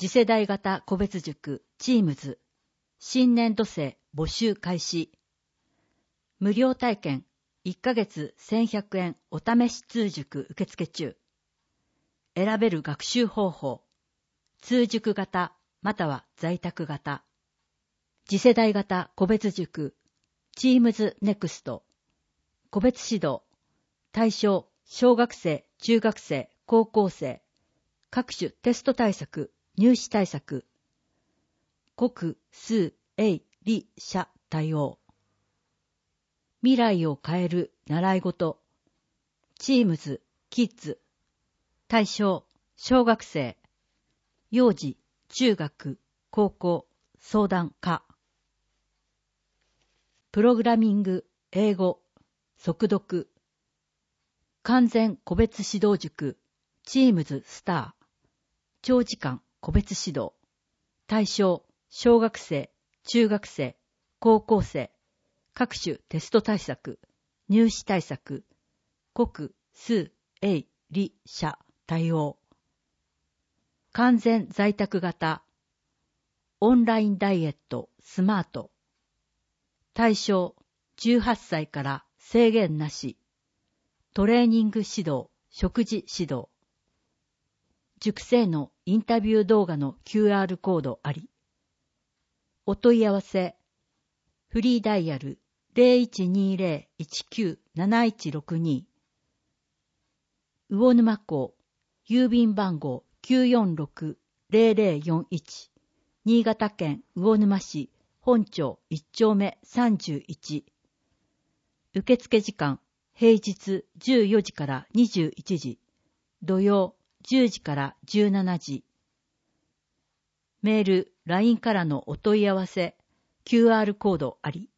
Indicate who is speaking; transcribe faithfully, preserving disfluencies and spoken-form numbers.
Speaker 1: 次世代型個別塾チームズ新年度生募集開始。無料体験いっかげつせんひゃくえんお試し通塾受付中。選べる学習方法、通塾型または在宅型。次世代型個別塾チームズネクスト。個別指導、対象小学生、中学生、高校生。各種テスト対策、入試対策。国、数、英、理、社対応。未来を変える習い事。チームズ、キッズ。対象、小学生。幼児、中学、高校、相談科。プログラミング、英語、速読。完全個別指導塾、チームズスター。長時間個別指導。対象、小学生、中学生、高校生。各種テスト対策、入試対策。国、数、英、理、社対応。完全在宅型。オンラインダイエット、スマート。対象、じゅうはっさいから制限なし。トレーニング指導、食事指導。塾生のインタビュー動画の キューアール コードあり。お問い合わせ、フリーダイヤル ゼロいちにゼロ いちきゅう なないちろくに。魚沼港、郵便番号 きゅうよんろくゼロゼロよんいち。新潟県魚沼市本町いっちょうめさんじゅういち。受付時間、平日じゅうよじからにじゅういちじ、土曜じゅうじからじゅうしちじ。メール、ライン からのお問い合わせ、キューアール コードあり。